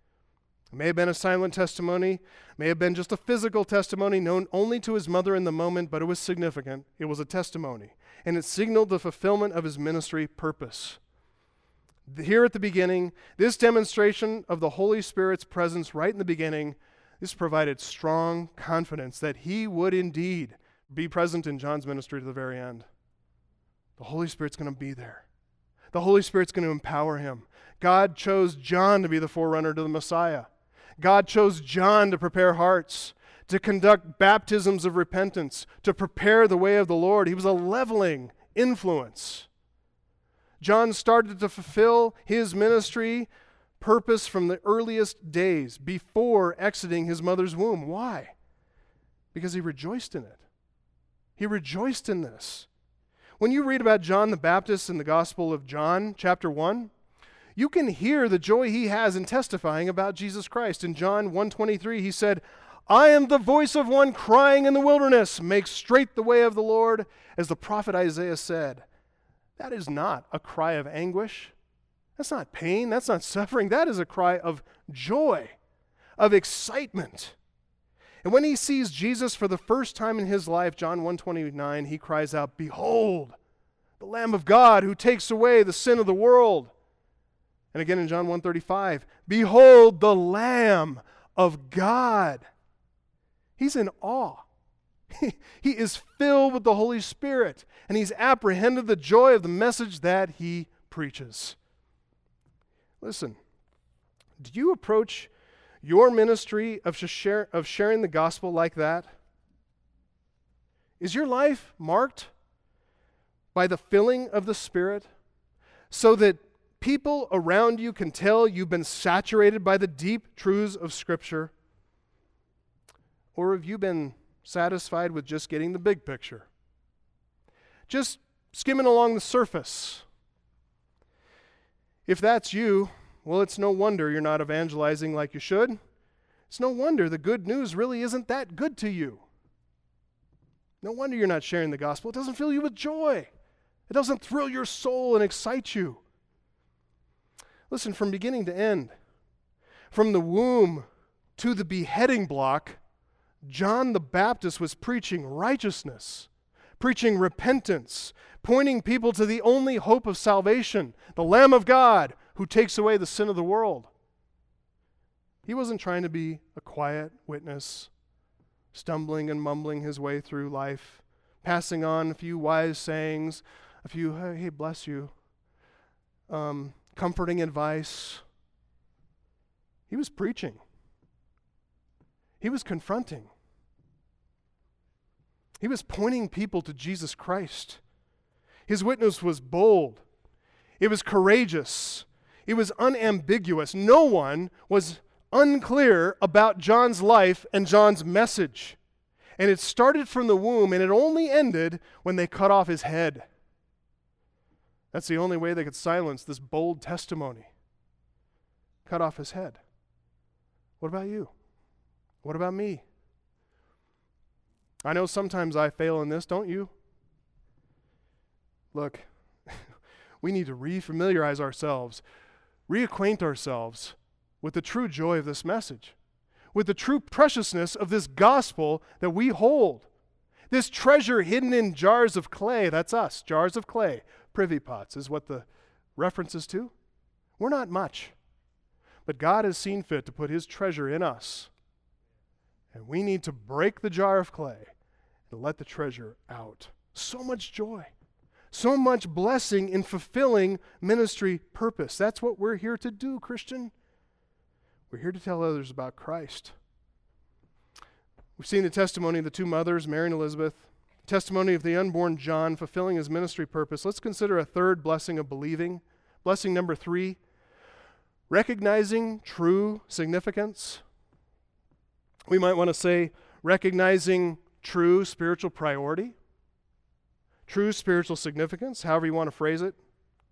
It may have been a silent testimony, may have been just a physical testimony known only to his mother in the moment, but it was significant. It was a testimony, and it signaled the fulfillment of his ministry purpose. Here at the beginning, this demonstration of the Holy Spirit's presence right in the beginning, this provided strong confidence that he would indeed be present in John's ministry to the very end. The Holy Spirit's going to be there. The Holy Spirit's going to empower him. God chose John to be the forerunner to the Messiah. God chose John to prepare hearts, to conduct baptisms of repentance, to prepare the way of the Lord. He was a leveling influence. John started to fulfill his ministry purpose from the earliest days before exiting his mother's womb. Why? Because he rejoiced in it. He rejoiced in this. When you read about John the Baptist in the Gospel of John, chapter one, you can hear the joy he has in testifying about Jesus Christ. In John one twenty-three, he said, "I am the voice of one crying in the wilderness, make straight the way of the Lord," as the prophet Isaiah said. That is not a cry of anguish. That's not pain. That's not suffering. That is a cry of joy, of excitement. And when he sees Jesus for the first time in his life, John one twenty-nine, he cries out, "Behold, the Lamb of God who takes away the sin of the world." And again in John one thirty-five, "Behold, the Lamb of God." He's in awe He, he is filled with the Holy Spirit, and he's apprehended the joy of the message that he preaches. Listen, do you approach your ministry of, share, of sharing the gospel like that? Is your life marked by the filling of the Spirit so that people around you can tell you've been saturated by the deep truths of Scripture? Or have you been satisfied with just getting the big picture? Just skimming along the surface? If that's you, well, it's no wonder you're not evangelizing like you should. It's no wonder the good news really isn't that good to you. No wonder you're not sharing the gospel. It doesn't fill you with joy. It doesn't thrill your soul and excite you. Listen, from beginning to end, from the womb to the beheading block, John the Baptist was preaching righteousness, preaching repentance, pointing people to the only hope of salvation, the Lamb of God who takes away the sin of the world. He wasn't trying to be a quiet witness, stumbling and mumbling his way through life, passing on a few wise sayings, a few, hey, bless you, um, comforting advice. He was preaching. He was confronting. He was pointing people to Jesus Christ. His witness was bold. It was courageous. It was unambiguous. No one was unclear about John's life and John's message. And it started from the womb, and it only ended when they cut off his head. That's the only way they could silence this bold testimony. Cut off his head. What about you? What about me? I know sometimes I fail in this, don't you? Look, we need to refamiliarize ourselves, reacquaint ourselves with the true joy of this message, with the true preciousness of this gospel that we hold. This treasure hidden in jars of clay, that's us, jars of clay. Privy pots is what the reference is to. We're not much, but God has seen fit to put his treasure in us. And we need to break the jar of clay and let the treasure out. So much joy, so much blessing in fulfilling ministry purpose. That's what we're here to do, Christian. We're here to tell others about Christ. We've seen the testimony of the two mothers, Mary and Elizabeth, testimony of the unborn John fulfilling his ministry purpose. Let's consider a third blessing of believing. Blessing number three, recognizing true significance. We might want to say recognizing true spiritual priority, true spiritual significance, however you want to phrase it.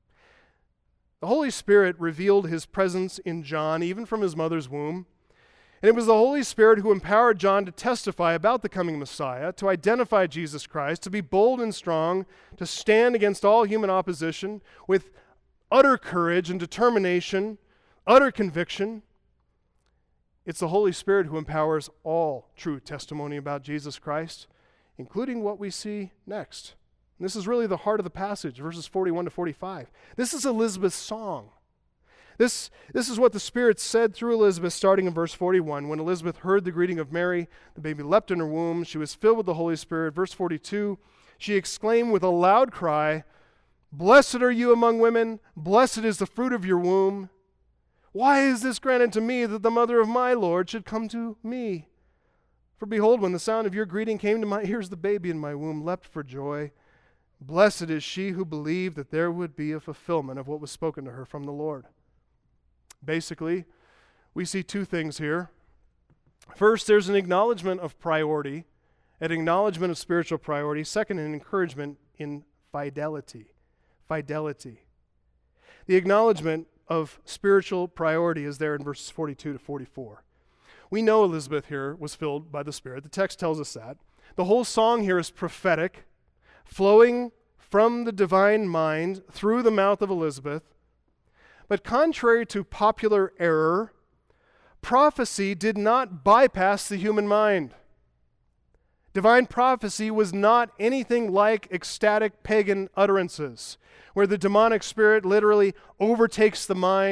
The Holy Spirit revealed his presence in John, even from his mother's womb. And it was the Holy Spirit who empowered John to testify about the coming Messiah, to identify Jesus Christ, to be bold and strong, to stand against all human opposition with utter courage and determination, utter conviction. It's the Holy Spirit who empowers all true testimony about Jesus Christ, including what we see next. And this is really the heart of the passage, verses forty-one to forty-five. This is Elizabeth's song. This, this is what the Spirit said through Elizabeth, starting in verse forty-one. When Elizabeth heard the greeting of Mary, the baby leapt in her womb. She was filled with the Holy Spirit. Verse forty-two, she exclaimed with a loud cry, "Blessed are you among women, blessed is the fruit of your womb. Why is this granted to me that the mother of my Lord should come to me? For behold, when the sound of your greeting came to my ears, the baby in my womb leapt for joy. Blessed is she who believed that there would be a fulfillment of what was spoken to her from the Lord." Basically, we see two things here. First, there's an acknowledgement of priority, an acknowledgement of spiritual priority. Second, an encouragement in fidelity. Fidelity. The acknowledgement of spiritual priority is there in verses forty-two to forty-four. We know Elizabeth here was filled by the Spirit. The text tells us that. The whole song here is prophetic, flowing from the divine mind through the mouth of Elizabeth. But contrary to popular error, prophecy did not bypass the human mind. Divine prophecy was not anything like ecstatic pagan utterances, where the demonic spirit literally overtakes the mind,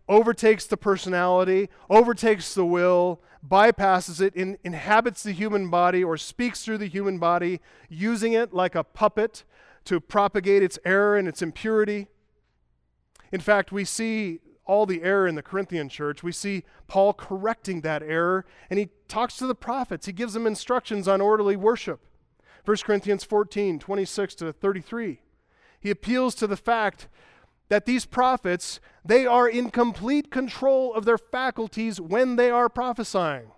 overtakes the personality, overtakes the will, bypasses it, in, inhabits the human body or speaks through the human body, using it like a puppet to propagate its error and its impurity. In fact, we see all the error in the Corinthian church. We see Paul correcting that error, and he talks to the prophets. He gives them instructions on orderly worship. First Corinthians fourteen, twenty-six to thirty-three. He appeals to the fact that these prophets, they are in complete control of their faculties when they are prophesying.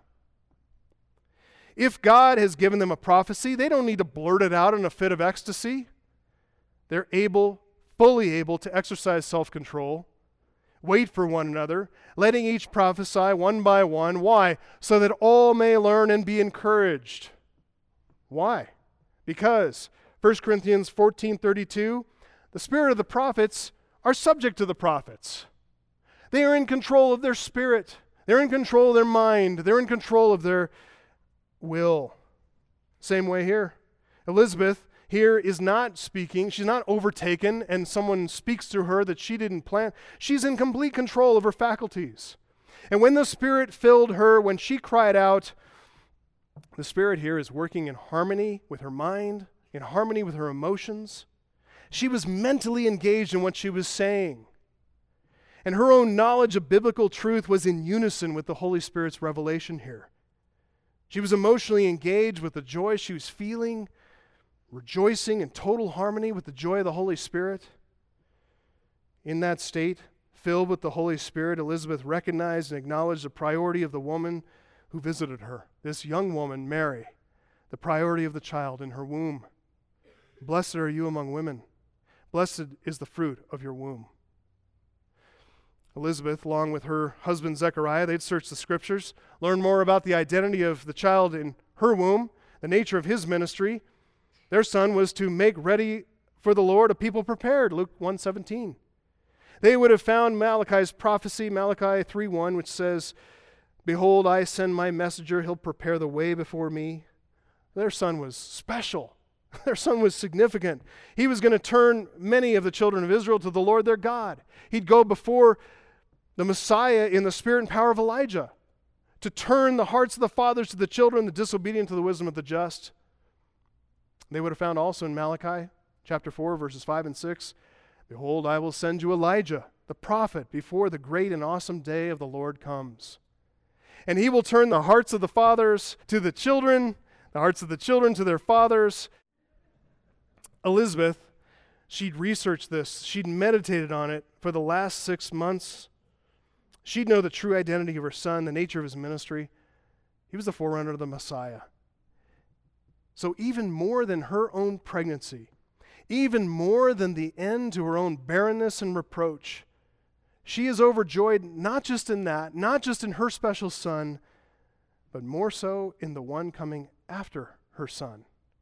If God has given them a prophecy, they don't need to blurt it out in a fit of ecstasy. They're able, fully able to exercise self-control, wait for one another, letting each prophesy one by one. Why? So that all may learn and be encouraged. Why? Because First Corinthians fourteen thirty-two, the spirit of the prophets are subject to the prophets. They are in control of their spirit. They're in control of their mind. They're in control of their will. Same way here. Elizabeth here is not speaking. She's not overtaken and someone speaks to her that she didn't plan. She's in complete control of her faculties. And when the Spirit filled her, when she cried out, the Spirit here is working in harmony with her mind, in harmony with her emotions. She was mentally engaged in what she was saying. And her own knowledge of biblical truth was in unison with the Holy Spirit's revelation here. She was emotionally engaged with the joy she was feeling, rejoicing in total harmony with the joy of the Holy Spirit. In that state, filled with the Holy Spirit, Elizabeth recognized and acknowledged the priority of the woman who visited her, this young woman, Mary, the priority of the child in her womb. Blessed are you among women. Blessed is the fruit of your womb. Elizabeth, along with her husband Zechariah, they'd search the scriptures, learn more about the identity of the child in her womb, the nature of his ministry. Their son was to make ready for the Lord a people prepared, Luke one seventeen. They would have found Malachi's prophecy, Malachi three one, which says, "Behold, I send my messenger, he'll prepare the way before me." Their son was special. Their son was significant. He was going to turn many of the children of Israel to the Lord their God. He'd go before the Messiah in the spirit and power of Elijah to turn the hearts of the fathers to the children, the disobedient to the wisdom of the just. They would have found also in Malachi chapter four, verses five and six, "Behold, I will send you Elijah, the prophet, before the great and awesome day of the Lord comes. And he will turn the hearts of the fathers to the children, the hearts of the children to their fathers." Elizabeth, she'd researched this. She'd meditated on it for the last six months. She'd know the true identity of her son, the nature of his ministry. He was the forerunner of the Messiah. So even more than her own pregnancy, even more than the end to her own barrenness and reproach, she is overjoyed not just in that, not just in her special son, but more so in the one coming after her son.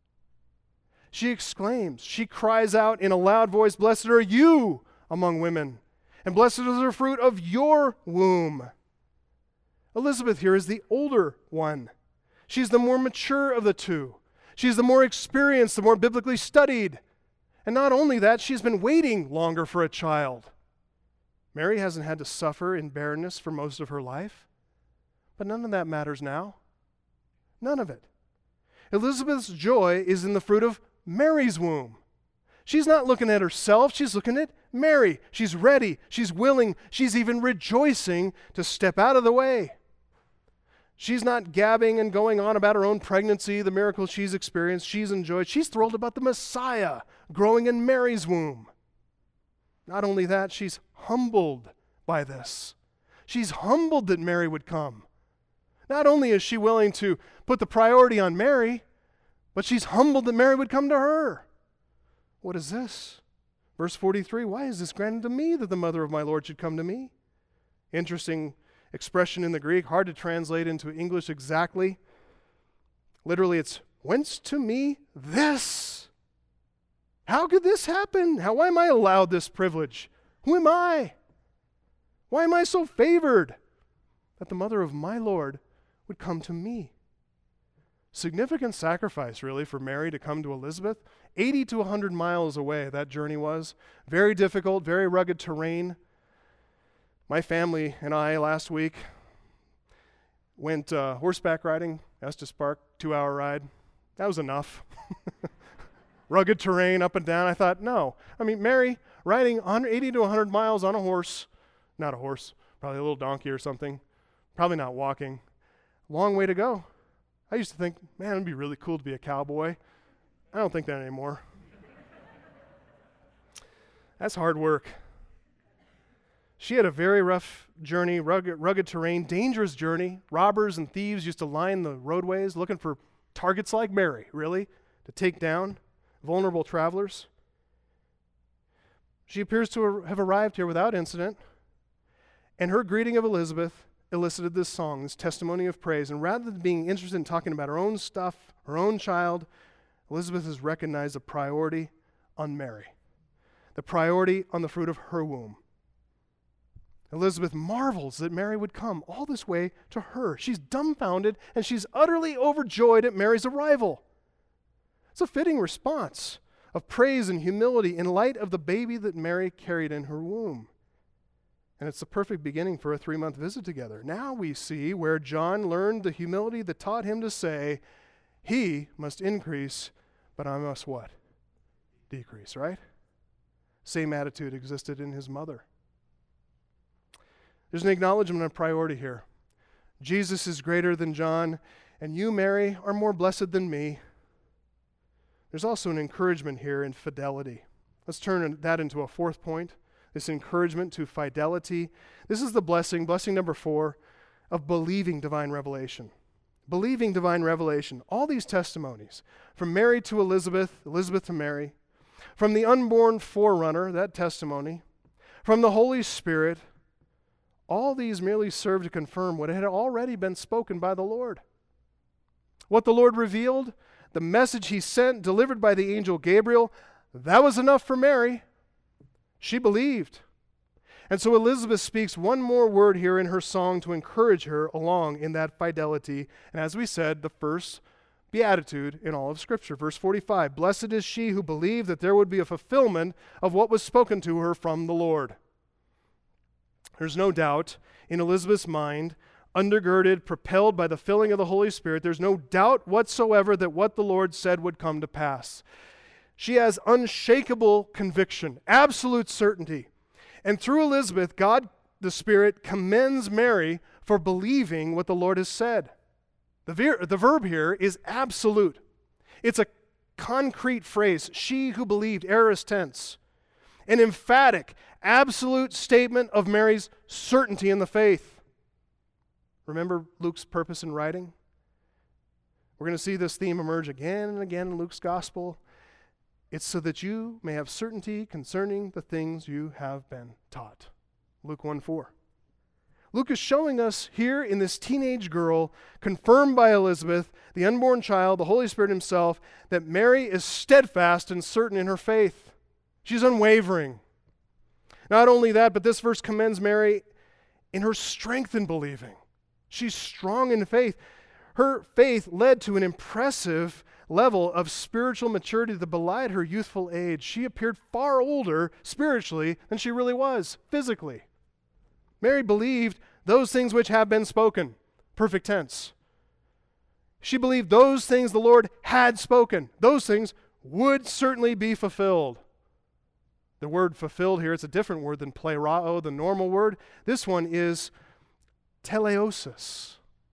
She exclaims, she cries out in a loud voice, "Blessed are you among women, and blessed is the fruit of your womb." Elizabeth here is the older one. She's the more mature of the two. She's the more experienced, the more biblically studied. And not only that, she's been waiting longer for a child. Mary hasn't had to suffer in barrenness for most of her life. But none of that matters now. None of it. Elizabeth's joy is in the fruit of Mary's womb. She's not looking at herself, she's looking at Mary. She's ready, she's willing, she's even rejoicing to step out of the way. She's not gabbing and going on about her own pregnancy, the miracles she's experienced, she's enjoyed. She's thrilled about the Messiah growing in Mary's womb. Not only that, she's humbled by this. She's humbled that Mary would come. Not only is she willing to put the priority on Mary, but she's humbled that Mary would come to her. What is this? Verse forty-three, "Why is this granted to me that the mother of my Lord should come to me?" Interesting expression in the Greek, hard to translate into English exactly. Literally, it's, "Whence to me this? How could this happen? How why am I allowed this privilege? Who am I? Why am I so favored that the mother of my Lord would come to me?" Significant sacrifice, really, for Mary to come to Elizabeth. eighty to one hundred miles away, that journey was. Very difficult, very rugged terrain. My family and I last week went uh, horseback riding, Estes Park, two-hour ride. That was enough. Rugged terrain up and down. I thought, no. I mean, Mary riding eighty to one hundred miles on a horse, not a horse, probably a little donkey or something, probably not walking. Long way to go. I used to think, man, it'd be really cool to be a cowboy. I don't think that anymore. That's hard work. She had a very rough journey, rugged, rugged terrain, dangerous journey. Robbers and thieves used to line the roadways looking for targets like Mary, really, to take down vulnerable travelers. She appears to have arrived here without incident, and her greeting of Elizabeth elicited this song, this testimony of praise. And rather than being interested in talking about her own stuff, her own child, Elizabeth has recognized the priority on Mary, the priority on the fruit of her womb. Elizabeth marvels that Mary would come all this way to her. She's dumbfounded and she's utterly overjoyed at Mary's arrival. It's a fitting response of praise and humility in light of the baby that Mary carried in her womb. And it's the perfect beginning for a three-month visit together. Now we see where John learned the humility that taught him to say, he must increase, but I must what? Decrease, right? Same attitude existed in his mother. There's an acknowledgement of priority here. Jesus is greater than John, and you, Mary, are more blessed than me. There's also an encouragement here in fidelity. Let's turn that into a fourth point, this encouragement to fidelity. This is the blessing, blessing number four, of believing divine revelation. Believing divine revelation. All these testimonies, from Mary to Elizabeth, Elizabeth to Mary, from the unborn forerunner, that testimony, from the Holy Spirit, all these merely serve to confirm what had already been spoken by the Lord. What the Lord revealed, the message he sent, delivered by the angel Gabriel, that was enough for Mary. She believed. And so Elizabeth speaks one more word here in her song to encourage her along in that fidelity. And as we said, the first beatitude in all of Scripture. Verse forty-five, blessed is she who believed that there would be a fulfillment of what was spoken to her from the Lord. There's no doubt in Elizabeth's mind, undergirded, propelled by the filling of the Holy Spirit, there's no doubt whatsoever that what the Lord said would come to pass. She has unshakable conviction, absolute certainty. And through Elizabeth, God, the Spirit, commends Mary for believing what the Lord has said. The, ver- the verb here is absolute. It's a concrete phrase, she who believed, aorist tense. An emphatic, absolute statement of Mary's certainty in the faith. Remember Luke's purpose in writing? We're going to see this theme emerge again and again in Luke's gospel. It's so that you may have certainty concerning the things you have been taught. Luke one four. Luke is showing us here in this teenage girl, confirmed by Elizabeth, the unborn child, the Holy Spirit himself, that Mary is steadfast and certain in her faith. She's unwavering. Not only that, but this verse commends Mary in her strength in believing. She's strong in faith. Her faith led to an impressive level of spiritual maturity that belied her youthful age. She appeared far older spiritually than she really was physically. Mary believed those things which have been spoken, perfect tense. She believed those things the Lord had spoken. Those things would certainly be fulfilled. The word fulfilled here, it's a different word than plerao, the normal word. This one is teleosis.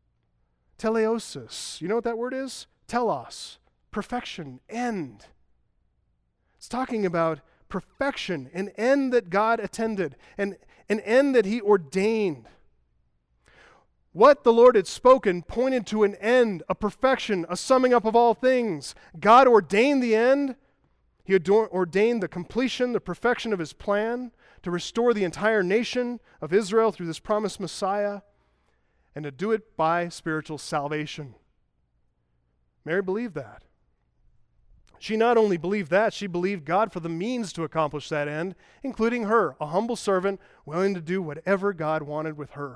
Teleosis. You know what that word is? Telos. Perfection. End. It's talking about perfection, an end that God attended, an, an end that he ordained. What the Lord had spoken pointed to an end, a perfection, a summing up of all things. God ordained the end. He had ordained the completion, the perfection of his plan to restore the entire nation of Israel through this promised Messiah and to do it by spiritual salvation. Mary believed that. She not only believed that, she believed God for the means to accomplish that end, including her, a humble servant willing to do whatever God wanted with her.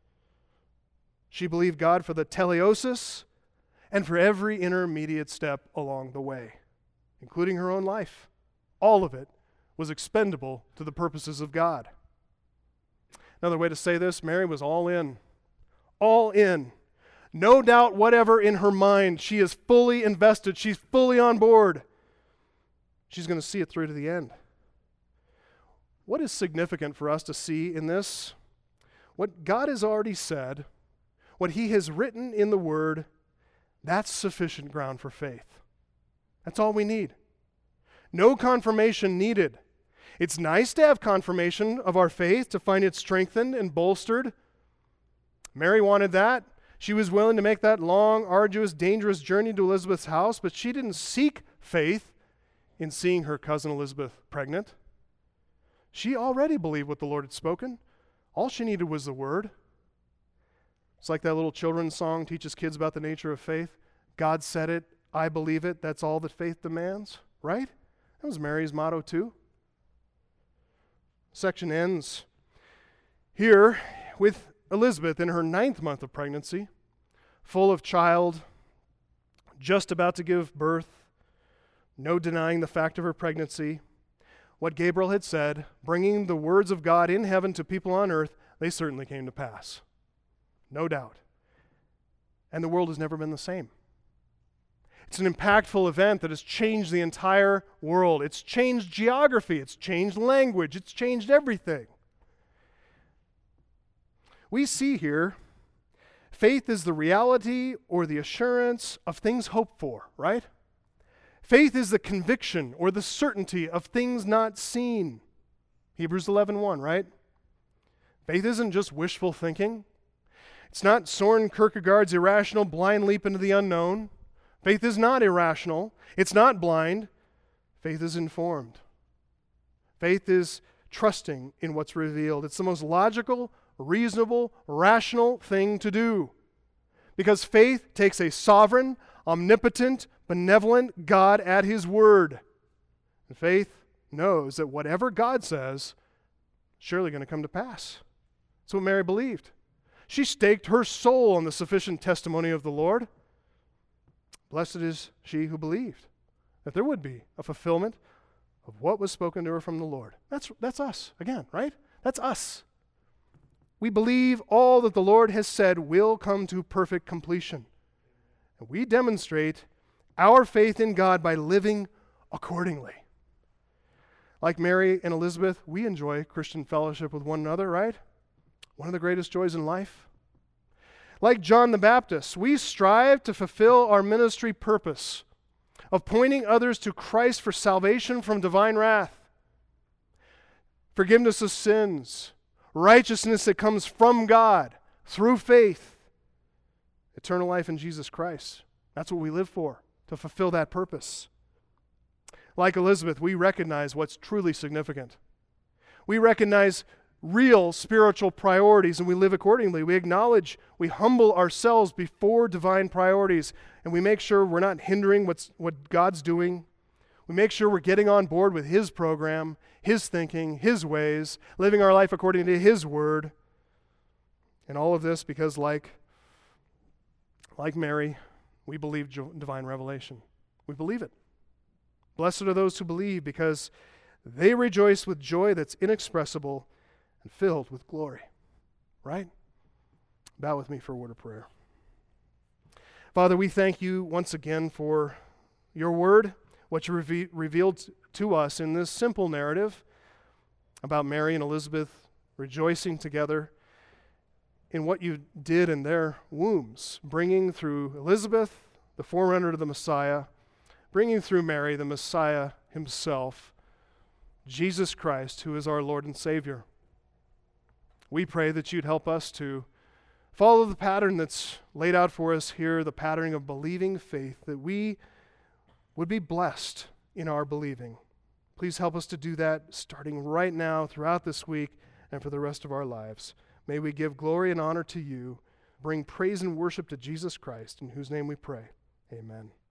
She believed God for the teleosis and for every intermediate step along the way, including her own life. All of it was expendable to the purposes of God. Another way to say this, Mary was all in. All in. No doubt whatever in her mind. She is fully invested. She's fully on board. She's going to see it through to the end. What is significant for us to see in this? What God has already said, what He has written in the Word, that's sufficient ground for faith. That's all we need. No confirmation needed. It's nice to have confirmation of our faith, to find it strengthened and bolstered. Mary wanted that. She was willing to make that long, arduous, dangerous journey to Elizabeth's house, but she didn't seek faith in seeing her cousin Elizabeth pregnant. She already believed what the Lord had spoken. All she needed was the Word. It's like that little children's song teaches kids about the nature of faith. God said it, I believe it, that's all that faith demands, right? That was Mary's motto too. Section ends here with Elizabeth in her ninth month of pregnancy, full of child, just about to give birth, no denying the fact of her pregnancy. What Gabriel had said, bringing the words of God in heaven to people on earth, they certainly came to pass. No doubt. And the world has never been the same. It's an impactful event that has changed the entire world. It's changed geography. It's changed language. It's changed everything. We see here, faith is the reality or the assurance of things hoped for, right? Faith is the conviction or the certainty of things not seen. Hebrews eleven one, right? Faith isn't just wishful thinking. It's not Soren Kierkegaard's irrational blind leap into the unknown. Faith is not irrational. It's not blind. Faith is informed. Faith is trusting in what's revealed. It's the most logical, reasonable, rational thing to do. Because faith takes a sovereign, omnipotent, benevolent God at His word. And faith knows that whatever God says is surely going to come to pass. That's what Mary believed. She staked her soul on the sufficient testimony of the Lord. Blessed is she who believed that there would be a fulfillment of what was spoken to her from the Lord. That's, that's us, again, right? That's us. We believe all that the Lord has said will come to perfect completion. And we demonstrate our faith in God by living accordingly. Like Mary and Elizabeth, we enjoy Christian fellowship with one another, right? One of the greatest joys in life. Like John the Baptist, we strive to fulfill our ministry purpose of pointing others to Christ for salvation from divine wrath, forgiveness of sins, righteousness that comes from God through faith, eternal life in Jesus Christ. That's what we live for, to fulfill that purpose. Like Elizabeth, we recognize what's truly significant. We recognize real spiritual priorities, and we live accordingly. We acknowledge, we humble ourselves before divine priorities, and we make sure we're not hindering what's, what God's doing. We make sure we're getting on board with His program, His thinking, His ways, living our life according to His word. And all of this because like, like Mary, we believe divine revelation. We believe it. Blessed are those who believe because they rejoice with joy that's inexpressible and filled with glory. Right? Bow with me for a word of prayer. Father, we thank You once again for Your word, what You reve- revealed to us in this simple narrative about Mary and Elizabeth rejoicing together in what You did in their wombs, bringing through Elizabeth, the forerunner to the Messiah, bringing through Mary, the Messiah Himself, Jesus Christ, who is our Lord and Savior. We pray that You'd help us to follow the pattern that's laid out for us here, the pattern of believing faith, that we would be blessed in our believing. Please help us to do that starting right now, throughout this week, and for the rest of our lives. May we give glory and honor to You, bring praise and worship to Jesus Christ, in whose name we pray. Amen.